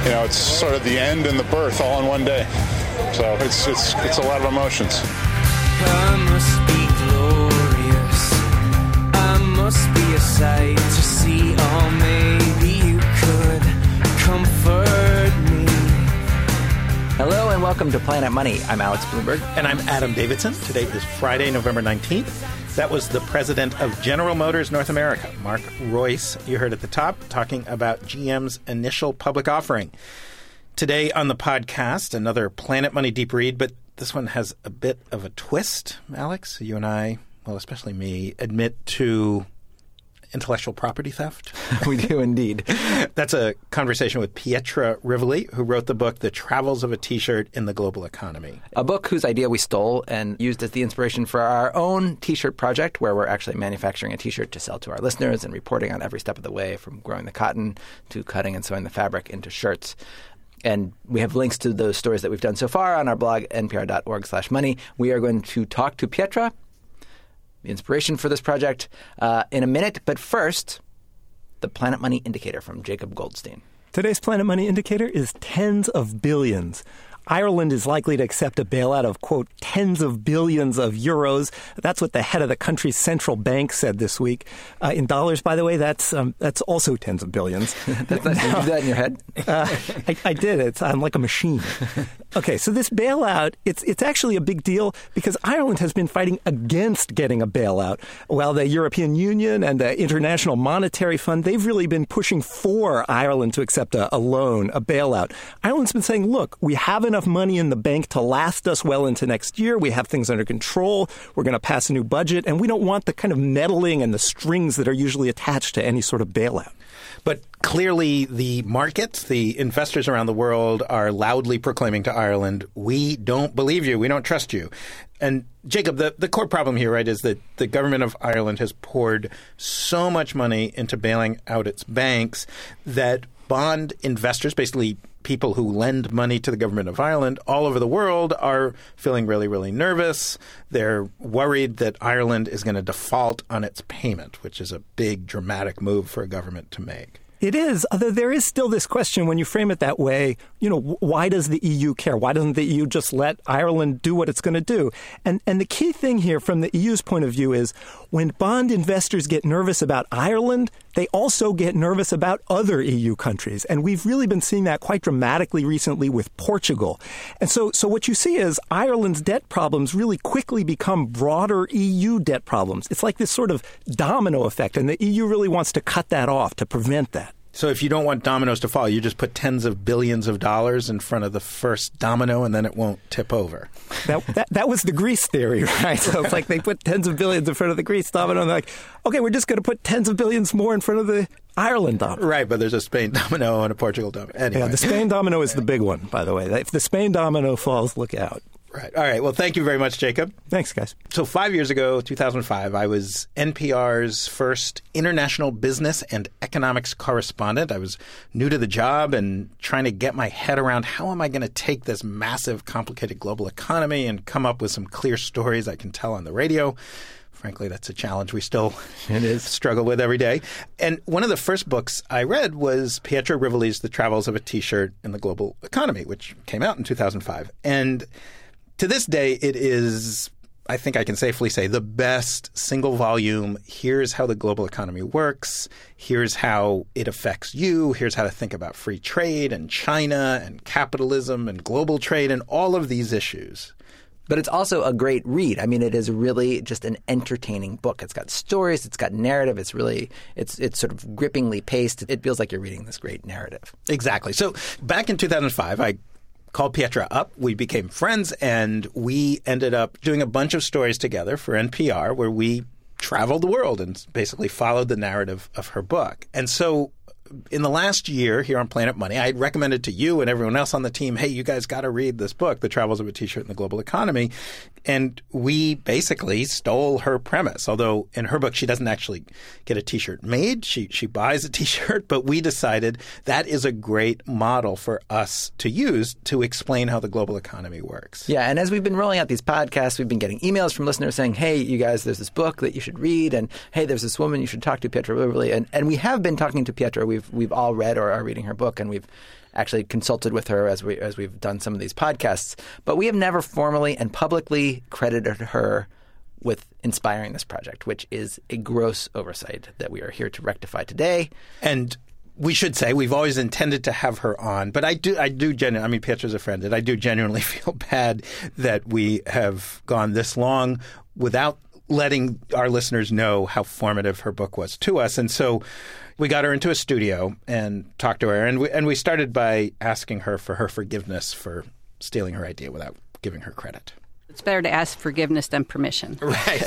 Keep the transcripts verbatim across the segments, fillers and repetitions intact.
you know, it's sort of the end and the birth all in one day. So it's it's it's a lot of emotions. I must be glorious. I must be a sight to see. Oh, maybe you could comfort me. Hello and welcome to Planet Money. I'm Alex Bloomberg. And I'm Adam Davidson. Today is Friday, November nineteenth. That was the president of General Motors North America, Mark Reuss, you heard at the top, talking about G M's initial public offering. Today on the podcast, another Planet Money deep read, but this one has a bit of a twist, Alex. You and I, well, especially me, admit to intellectual property theft. We do indeed. That's a conversation with Pietra Rivoli, who wrote the book, The Travels of a T-Shirt in the Global Economy. A book whose idea we stole and used as the inspiration for our own T-shirt project, where we're actually manufacturing a T-shirt to sell to our listeners and reporting on every step of the way, from growing the cotton to cutting and sewing the fabric into shirts. And we have links to those stories that we've done so far on our blog, npr.org slash money. We are going to talk to Pietra, the inspiration for this project, uh, in a minute. But first, the Planet Money Indicator from Jacob Goldstein. Today's Planet Money Indicator is tens of billions. Ireland is likely to accept a bailout of, quote, tens of billions of euros. That's what the head of the country's central bank said this week. Uh, in dollars, by the way, that's um, that's also tens of billions. That's not, did you do that in your head? uh, I, I did. It's I'm like a machine. Okay, so this bailout, it's it's actually a big deal because Ireland has been fighting against getting a bailout, while the European Union and the International Monetary Fund, they've really been pushing for Ireland to accept a, a loan, a bailout. Ireland's been saying, look, we have enough money in the bank to last us well into next year. We have things under control. We're going to pass a new budget, and we don't want the kind of meddling and the strings that are usually attached to any sort of bailout. But clearly the markets, the investors around the world are loudly proclaiming to Ireland, we don't believe you, we don't trust you. And Jacob, the, the core problem here, right, is that the government of Ireland has poured so much money into bailing out its banks that bond investors, basically people who lend money to the government of Ireland all over the world, are feeling really, really nervous. They're worried that Ireland is going to default on its payment, which is a big, dramatic move for a government to make. It is, although there is still this question when you frame it that way, you know, why does the E U care? Why doesn't the E U just let Ireland do what it's going to do? And and the key thing here from the E U's point of view is when bond investors get nervous about Ireland, they also get nervous about other E U countries. And we've really been seeing that quite dramatically recently with Portugal. And so, so what you see is Ireland's debt problems really quickly become broader E U debt problems. It's like this sort of domino effect, and the E U really wants to cut that off to prevent that. So if you don't want dominoes to fall, you just put tens of billions of dollars in front of the first domino and then it won't tip over. That that, that was the Greece theory, right? So it's like they put tens of billions in front of the Greece domino and they're like, okay, we're just going to put tens of billions more in front of the Ireland domino. Right, but there's a Spain domino and a Portugal domino. Anyway. Yeah, the Spain domino is the big one, by the way. If the Spain domino falls, look out. Right. All right. Well, thank you very much, Jacob. Thanks, guys. So five years ago, two thousand five, I was N P R's first international business and economics correspondent. I was new to the job and trying to get my head around how am I going to take this massive, complicated global economy and come up with some clear stories I can tell on the radio. Frankly, that's a challenge we still it is. struggle with every day. And one of the first books I read was Pietra Rivoli's The Travels of a T-Shirt in the Global Economy, which came out in two thousand five. And to this day, it is, I think I can safely say, the best single volume. Here's how the global economy works. Here's how it affects you. Here's how to think about free trade and China and capitalism and global trade and all of these issues. But it's also a great read. I mean, it is really just an entertaining book. It's got stories. It's got narrative. It's really it's it's sort of grippingly paced. It feels like you're reading this great narrative. Exactly. So back in two thousand five, I called Pietra up. We became friends, and we ended up doing a bunch of stories together for N P R where we traveled the world and basically followed the narrative of her book. And so in the last year here on Planet Money, I had recommended to you and everyone else on the team, hey, you guys got to read this book, The Travels of a T-Shirt in the Global Economy. And we basically stole her premise, although in her book she doesn't actually get a T-shirt made. She she buys a T-shirt, but we decided that is a great model for us to use to explain how the global economy works. Yeah, and as we've been rolling out these podcasts, we've been getting emails from listeners saying, hey, you guys, there's this book that you should read, and hey, there's this woman you should talk to, Pietra Rivoli. And, and we have been talking to Pietra. We've we've we've all read or are reading her book, and we've actually consulted with her as we as we've done some of these podcasts. But we have never formally and publicly credited her with inspiring this project, which is a gross oversight that we are here to rectify today. And we should say we've always intended to have her on, but I do, I do genuinely, I mean, Pietra's a friend, and I do genuinely feel bad that we have gone this long without letting our listeners know how formative her book was to us. And so we got her into a studio and talked to her, and we, and we started by asking her for her forgiveness for stealing her idea without giving her credit. It's better to ask forgiveness than permission. Right.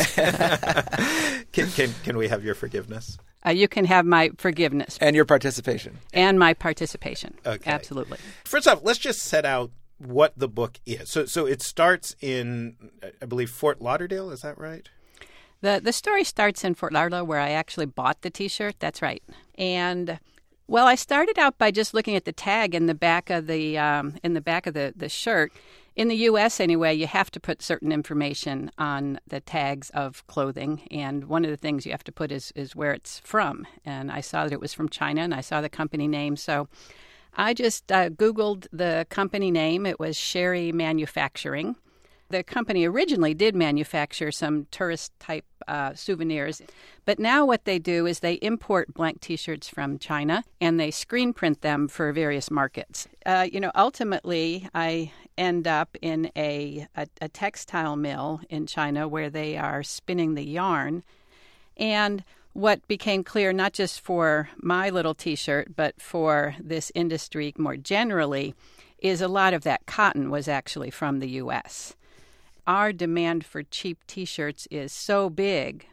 can, can, can we have your forgiveness? Uh, you can have my forgiveness. And your participation. And my participation. Okay. Absolutely. First off, let's just set out what the book is. So so it starts in, I believe, Fort Lauderdale. Is that right? The the story starts in Fort Lauderdale, where I actually bought the T-shirt. That's right. And well, I started out by just looking at the tag in the back of the um, in the back of the, the shirt. In the U S anyway, you have to put certain information on the tags of clothing, and one of the things you have to put is, is where it's from. And I saw that it was from China, and I saw the company name, so I just uh, Googled the company name. It was Sherry Manufacturing. The company originally did manufacture some tourist-type uh, souvenirs, but now what they do is they import blank T-shirts from China, and they screen print them for various markets. Uh, you know, ultimately, I end up in a, a, a textile mill in China where they are spinning the yarn. And what became clear, not just for my little T-shirt, but for this industry more generally, is a lot of that cotton was actually from the U S Our demand for cheap T-shirts is so big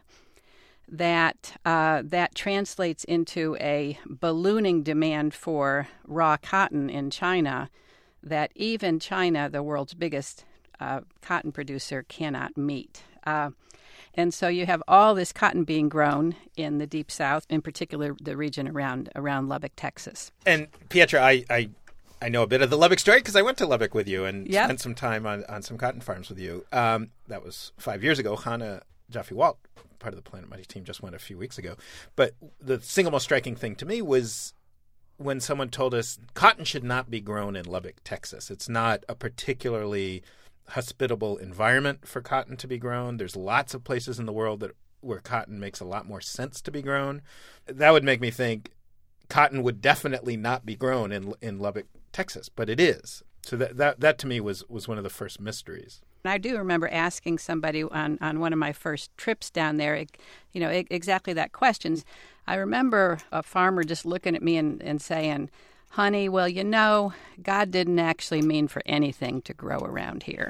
that uh, that translates into a ballooning demand for raw cotton in China that even China, the world's biggest uh, cotton producer, cannot meet. Uh, and so you have all this cotton being grown in the Deep South, in particular the region around around Lubbock, Texas. And Pietra, I, I I know a bit of the Lubbock story because I went to Lubbock with you and yep. spent some time on, on some cotton farms with you. Um, that was five years ago. Hannah Jaffe-Walt, part of the Planet Money team, just went a few weeks ago. But the single most striking thing to me was when someone told us cotton should not be grown in Lubbock, Texas. It's not a particularly hospitable environment for cotton to be grown. There's lots of places in the world that where cotton makes a lot more sense to be grown. That would make me think cotton would definitely not be grown in in Lubbock, Texas, but it is. So that that, that to me was, was one of the first mysteries. I do remember asking somebody on, on one of my first trips down there, you know, exactly that question. I remember a farmer just looking at me and, and saying, honey, well, you know, God didn't actually mean for anything to grow around here.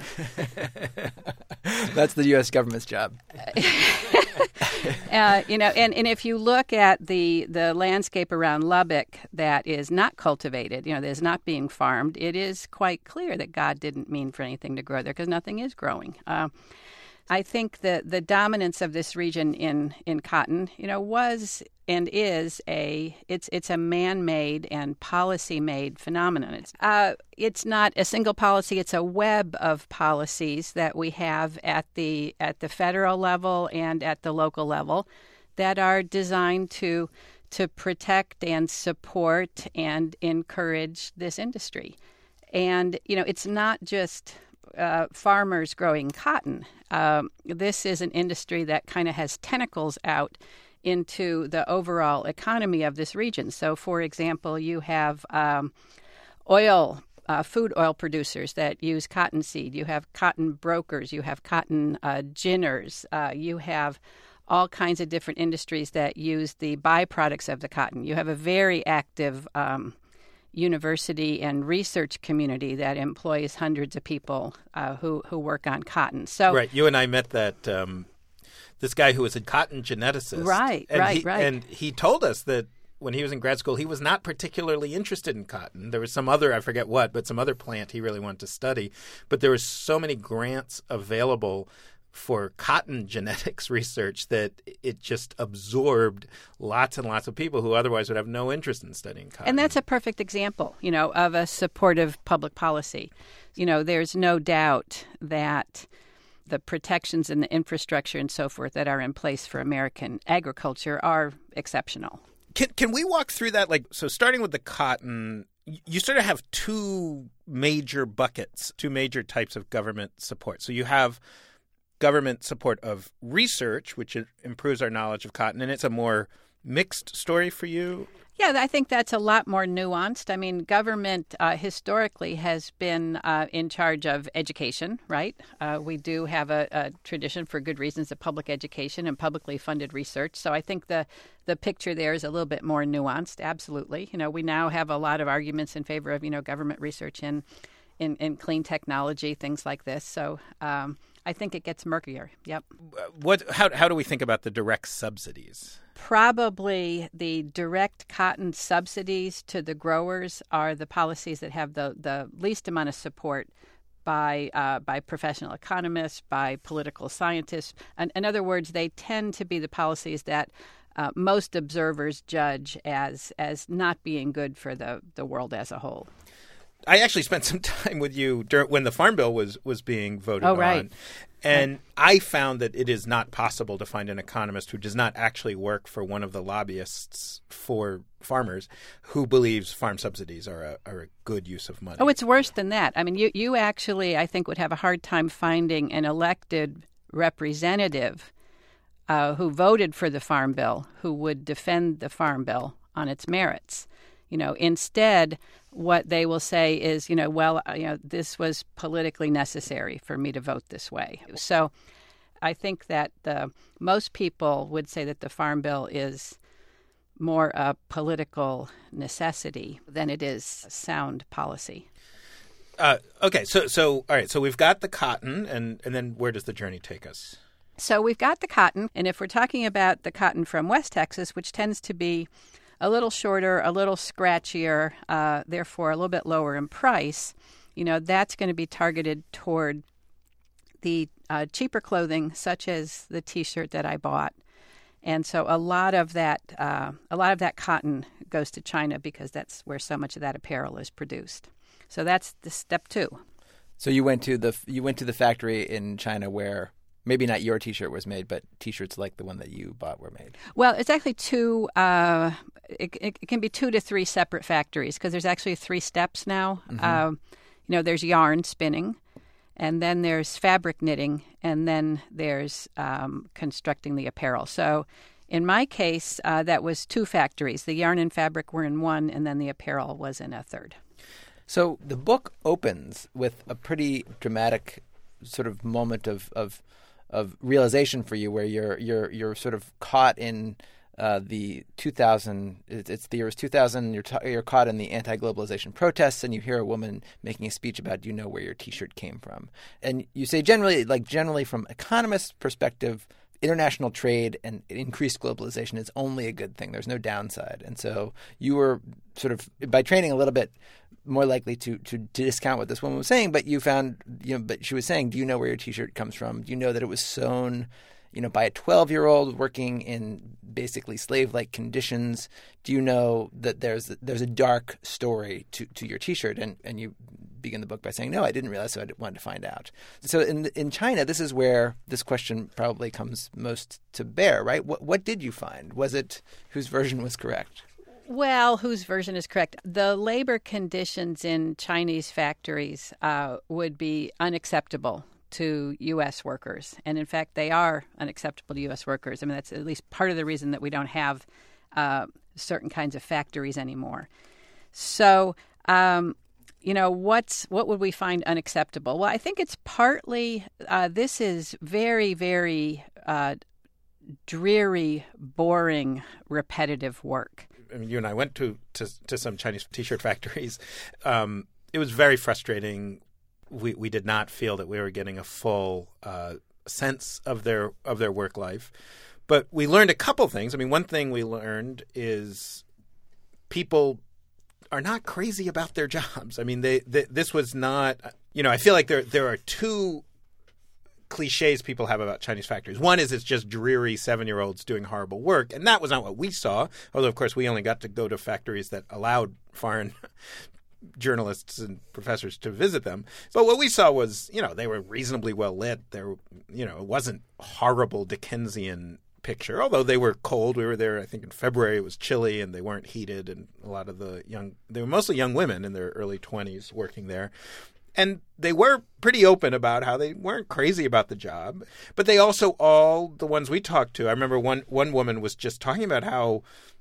That's the U S government's job. uh, you know, and, and if you look at the, the landscape around Lubbock that is not cultivated, you know, that is not being farmed, it is quite clear that God didn't mean for anything to grow there because nothing is growing. Uh, I think that the dominance of this region in, in cotton, you know, was and is a it's it's a man-made and policy-made phenomenon. It's uh, it's not a single policy; it's a web of policies that we have at the at the federal level and at the local level that are designed to to protect and support and encourage this industry. And you know, it's not just Uh, farmers growing cotton. Um, this is an industry that kind of has tentacles out into the overall economy of this region. So, for example, you have um, oil, uh, food oil producers that use cottonseed. You have cotton brokers. You have cotton uh, ginners. Uh, you have all kinds of different industries that use the byproducts of the cotton. You have a very active um university and research community that employs hundreds of people uh, who who work on cotton. So right, you and I met that um, this guy who was a cotton geneticist. Right, and right, he, right. And he told us that when he was in grad school, he was not particularly interested in cotton. There was some other, I forget what, but some other plant he really wanted to study. But there were so many grants available for cotton genetics research that it just absorbed lots and lots of people who otherwise would have no interest in studying cotton. And that's a perfect example, you know, of a supportive public policy. You know, there's no doubt that the protections and the infrastructure and so forth that are in place for American agriculture are exceptional. Can can we walk through that? Like, so starting with the cotton, you sort of have two major buckets, two major types of government support. So you have government support of research, which improves our knowledge of cotton, and it's a more mixed story for you. Yeah, I think that's a lot more nuanced. I mean, government uh, historically has been uh, in charge of education, right? Uh, we do have a, a tradition, for good reasons, of public education and publicly funded research. So I think the, the picture there is a little bit more nuanced, absolutely. You know, we now have a lot of arguments in favor of, you know, government research in, in, in clean technology, things like this. So um, I think it gets murkier. Yep. What? How, how do we think about the direct subsidies? Probably the direct cotton subsidies to the growers are the policies that have the, the least amount of support by uh, by professional economists, by political scientists. In, in other words, they tend to be the policies that uh, most observers judge as as not being good for the, the world as a whole. I actually spent some time with you during, when the Farm Bill was, was being voted oh, right. on. And I found that it is not possible to find an economist who does not actually work for one of the lobbyists for farmers who believes farm subsidies are a, are a good use of money. Oh, it's worse than that. I mean, you, you actually, I think, would have a hard time finding an elected representative uh, who voted for the Farm Bill who would defend the Farm Bill on its merits. You know, instead, what they will say is, you know, well, you know, this was politically necessary for me to vote this way. So I think that the, most people would say that the Farm Bill is more a political necessity than it is sound policy. Uh, okay, so so all right, so we've got the cotton, and, and then where does the journey take us? So we've got the cotton, and if we're talking about the cotton from West Texas, which tends to be a little shorter, a little scratchier, uh, therefore a little bit lower in price, you know, that's going to be targeted toward the uh, cheaper clothing, such as the T-shirt that I bought. And so a lot of that, uh, a lot of that cotton goes to China because that's where so much of that apparel is produced. So that's the step two. So you went to the you went to the factory in China where maybe not your T-shirt was made, but T-shirts like the one that you bought were made. Well, it's actually two. Uh, it, it, it can be two to three separate factories because there's actually three steps now. Mm-hmm. Uh, you know, there's yarn spinning, and then there's fabric knitting, and then there's um, constructing the apparel. So, in my case, uh, that was two factories. The yarn and fabric were in one, and then the apparel was in a third. So the book opens with a pretty dramatic sort of moment of of. of realization for you where you're you're you're sort of caught in uh, the two thousand it's, it's the year was two thousand you're ta- you're caught in the anti-globalization protests and you hear a woman making a speech about do you know where your T-shirt came from, and you say generally like generally from economists' perspective international trade and increased globalization is only a good thing. There's no downside. And so you were sort of by training a little bit more likely to, to, to discount what this woman was saying, but you found, you know, but she was saying, do you know where your T-shirt comes from? Do you know that it was sewn, you know, by a twelve-year-old working in basically slave-like conditions? Do you know that there's there's a dark story to, to your T-shirt? And and you begin the book by saying, no, I didn't realize, so I wanted to find out. So in in China, this is where this question probably comes most to bear, right? What what did you find? Was it whose version was correct? Well, whose version is correct? The labor conditions in Chinese factories uh, would be unacceptable to U S workers. And in fact, they are unacceptable to U S workers. I mean, that's at least part of the reason that we don't have uh, certain kinds of factories anymore. So, um, you know, what's what would we find unacceptable? Well, I think it's partly uh, this is very, very uh, dreary, boring, repetitive work. I mean, you and I went to, to, to some Chinese T-shirt factories. Um, it was very frustrating. We we did not feel that we were getting a full uh, sense of their of their work life. But we learned a couple things. I mean, one thing we learned is people are not crazy about their jobs. I mean, they, they this was not, you know, I feel like there there are two cliches people have about Chinese factories. One is it's just dreary seven-year-olds doing horrible work, and that was not what we saw. Although, of course, we only got to go to factories that allowed foreign journalists and professors to visit them. But what we saw was, you know, they were reasonably well lit. There, you know, it wasn't horrible Dickensian picture, although they were cold. We were there, I think, in February. It was chilly, and they weren't heated, and a lot of the young – they were mostly young women in their early twenties working there. And they were pretty open about how they weren't crazy about the job. But they also all, the ones we talked to, I remember one, one woman was just talking about how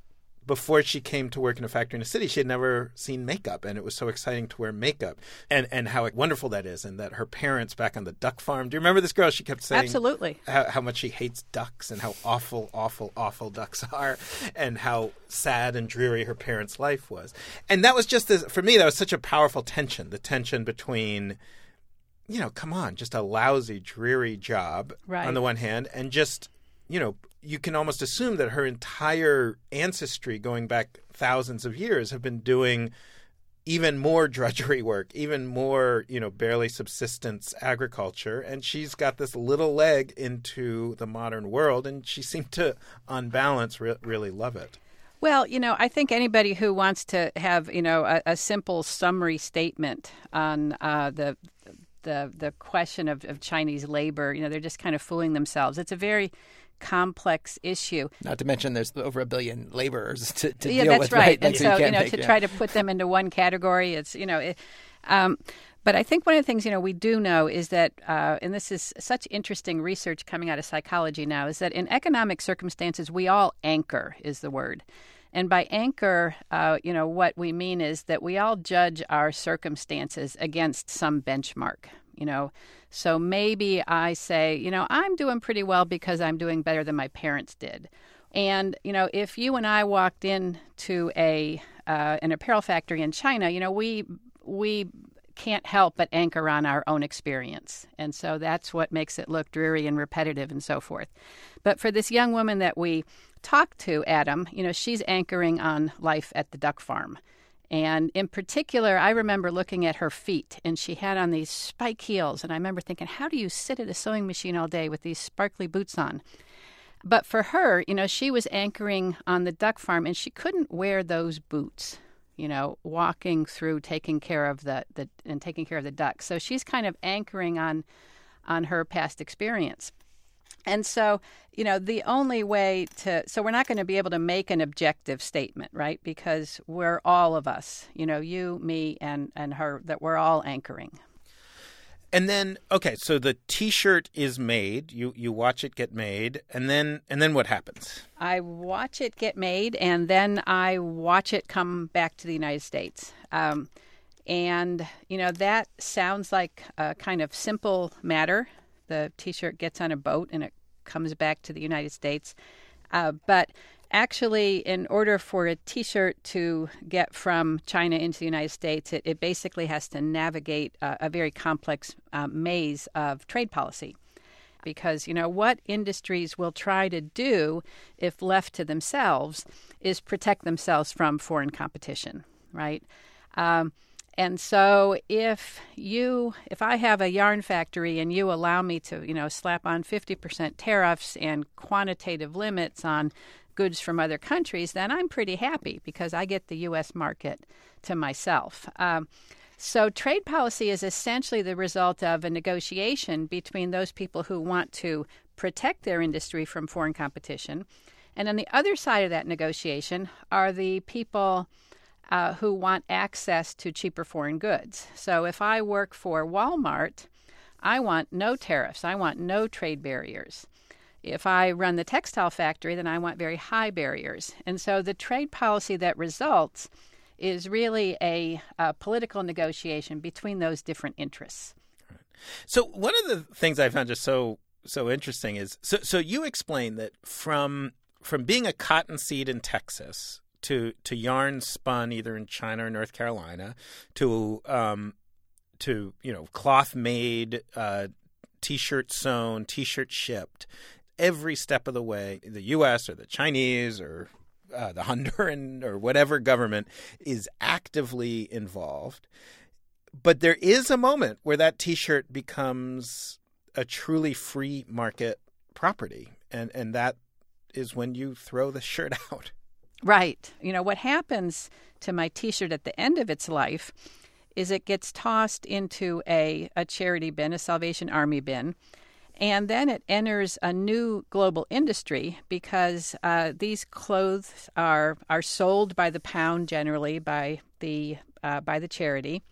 before she came to work in a factory in a city, she had never seen makeup. And it was so exciting to wear makeup and, and how wonderful that is. And that her parents back on the duck farm, do you remember this girl? She kept saying absolutely how, how much she hates ducks and how awful, awful, awful ducks are and how sad and dreary her parents' life was. And that was just, this, for me, that was such a powerful tension, the tension between, you know, come on, just a lousy, dreary job right. on the one hand, and just, you know, you can almost assume that her entire ancestry going back thousands of years have been doing even more drudgery work, even more, you know, barely subsistence agriculture. And she's got this little leg into the modern world, and she seemed to, on balance, re- really love it. Well, you know, I think anybody who wants to have, you know, a, a simple summary statement on uh, the the the question of, of Chinese labor, you know, they're just kind of fooling themselves. It's a very complex issue. Not to mention there's over a billion laborers to, to yeah, deal that's with. right. right? And so, you you know, make, to yeah. try to put them into one category, it's, you know, it, um, but I think one of the things, you know, we do know is that, uh, and this is such interesting research coming out of psychology now, is that in economic circumstances, we all anchor is the word. And by anchor, uh, you know, what we mean is that we all judge our circumstances against some benchmark, you know. So maybe I say, you know, I'm doing pretty well because I'm doing better than my parents did. And, you know, if you and I walked into a uh, an apparel factory in China, you know, we we can't help but anchor on our own experience. And so that's what makes it look dreary and repetitive and so forth. But for this young woman that we talked to, Adam, you know, she's anchoring on life at the duck farm. And in particular, I remember looking at her feet, and she had on these spike heels. And I remember thinking, how do you sit at a sewing machine all day with these sparkly boots on? But for her, you know, she was anchoring on the duck farm, and she couldn't wear those boots, you know, walking through taking care of the, the and taking care of the ducks. So she's kind of anchoring on on her past experience. And so, you know, the only way to, so we're not going to be able to make an objective statement, right? Because we're all of us, you know, you, me, and, and her, that we're all anchoring. And then, okay, so the T-shirt is made, you you watch it get made, and then and then what happens? I watch it get made, and then I watch it come back to the United States. Um, and, you know, that sounds like a kind of simple matter. The T-shirt gets on a boat and it comes back to the United States. Uh, but actually, in order for a T-shirt to get from China into the United States, it, it basically has to navigate a, a very complex uh, maze of trade policy. Because, you know, what industries will try to do, if left to themselves, is protect themselves from foreign competition, right? Um, And so if you, if I have a yarn factory and you allow me to, you know, slap on fifty percent tariffs and quantitative limits on goods from other countries, then I'm pretty happy because I get the U S market to myself. Um, so trade policy is essentially the result of a negotiation between those people who want to protect their industry from foreign competition. And on the other side of that negotiation are the people Uh, who want access to cheaper foreign goods. So if I work for Walmart, I want no tariffs. I want no trade barriers. If I run the textile factory, then I want very high barriers. And so the trade policy that results is really a, a political negotiation between those different interests. Right. So one of the things I found just so so interesting is, so, so you explained that from from being a cottonseed in Texas to to yarn spun either in China or North Carolina, to um, to you know cloth made, uh, T-shirt sewn, T-shirt shipped, every step of the way, the U S or the Chinese or uh, the Honduran or whatever government is actively involved. But there is a moment where that T-shirt becomes a truly free market property, and and that is when you throw the shirt out. Right. You know, what happens to my T-shirt at the end of its life is it gets tossed into a, a charity bin, a Salvation Army bin, And then it enters a new global industry because uh, these clothes are are sold by the pound generally by the uh, by the charity.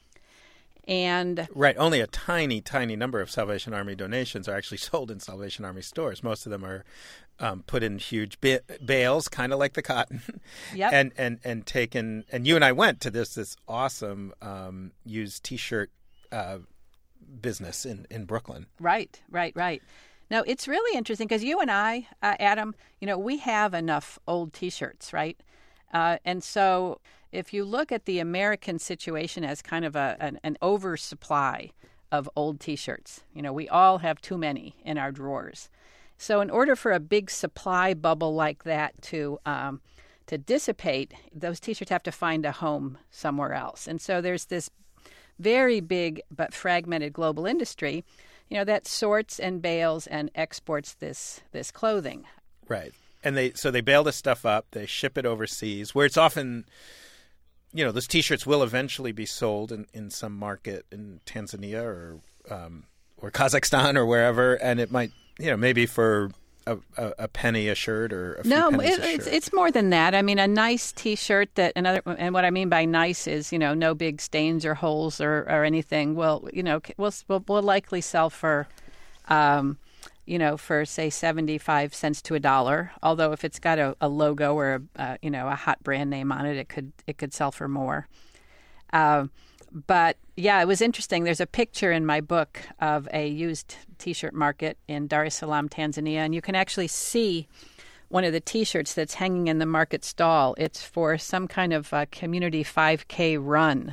And right, only a tiny, tiny number of Salvation Army donations are actually sold in Salvation Army stores. Most of them are um, put in huge ba- bales, kind of like the cotton, yep. and and and taken. And you and I went to this this awesome um, used T-shirt uh, business in, in Brooklyn. Right, right, right. Now it's really interesting because you and I, uh, Adam, you know, we have enough old T-shirts, right? Uh, and so if you look at the American situation as kind of a an, an oversupply of old T-shirts, you know, we all have too many in our drawers. So in order for a big supply bubble like that to um, to dissipate, those T-shirts have to find a home somewhere else. And so there's this very big but fragmented global industry, you know, that sorts and bales and exports this this clothing. Right. And they so they bale this stuff up, they ship it overseas, where it's often, you know, those T-shirts will eventually be sold in, in some market in Tanzania or um, or Kazakhstan or wherever, and it might, you know, maybe for a, a, a penny a shirt or a few no, pennies it, a it's shirt. it's more than that. I mean, a nice T-shirt that another, and what I mean by nice is, you know, no big stains or holes or, or anything. Will you know will will will likely sell for. Um, you know, for, say, seventy-five cents to a dollar. Although if it's got a, a logo or, a, uh, you know, a hot brand name on it, it could it could sell for more. Uh, but, yeah, it was interesting. There's a picture in my book of a used T-shirt market in Dar es Salaam, Tanzania, and you can actually see one of the T-shirts that's hanging in the market stall. It's for some kind of uh, community five K run.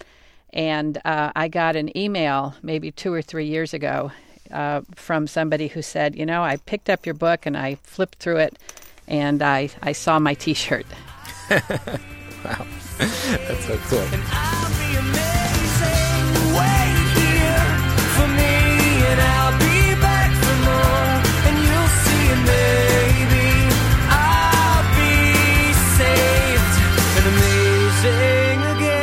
And uh, I got an email maybe two or three years ago Uh, from somebody who said, you know, I picked up your book and I flipped through it and I, I saw my T-shirt. Wow. That's so cool. And I'll be amazing. Wait here for me and I'll be back for more. And you'll see and maybe I'll be saved and amazing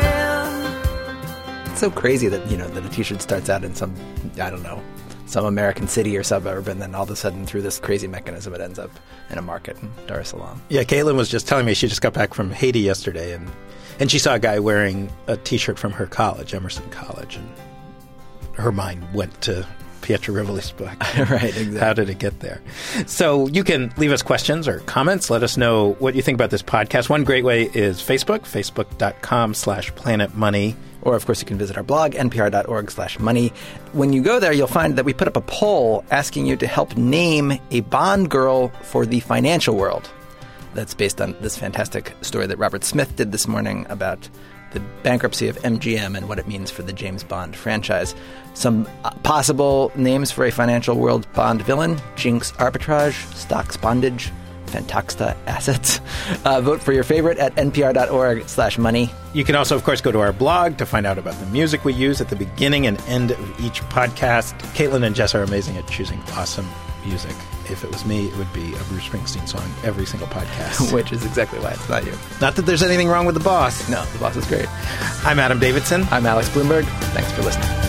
again. It's so crazy that, you know, that a T-shirt starts out in some, I don't know, some American city or suburb, and then all of a sudden, through this crazy mechanism, it ends up in a market in Dar es Salaam. Yeah, Caitlin was just telling me she just got back from Haiti yesterday, and, and she saw a guy wearing a T-shirt from her college, Emerson College, and her mind went to Pietro Rivoli's book. Right, exactly. How did it get there? So you can leave us questions or comments. Let us know what you think about this podcast. One great way is Facebook, facebook.com slash Planet Money. Or, of course, you can visit our blog, npr.org slash money. When you go there, you'll find that we put up a poll asking you to help name a Bond girl for the financial world. That's based on this fantastic story that Robert Smith did this morning about the bankruptcy of M G M and what it means for the James Bond franchise. Some possible names for a financial world Bond villain: Jinx Arbitrage, Stocks Bondage, Fantaxta Assets. Uh, vote for your favorite at npr.org slash money. You can also, of course, go to our blog to find out about the music we use at the beginning and end of each podcast. Caitlin and Jess are amazing at choosing awesome music. If it was me, it would be a Bruce Springsteen song every single podcast. Which is exactly why it's not you. Not that there's anything wrong with The Boss. No, The Boss is great. I'm Adam Davidson. I'm Alex Bloomberg. Thanks for listening.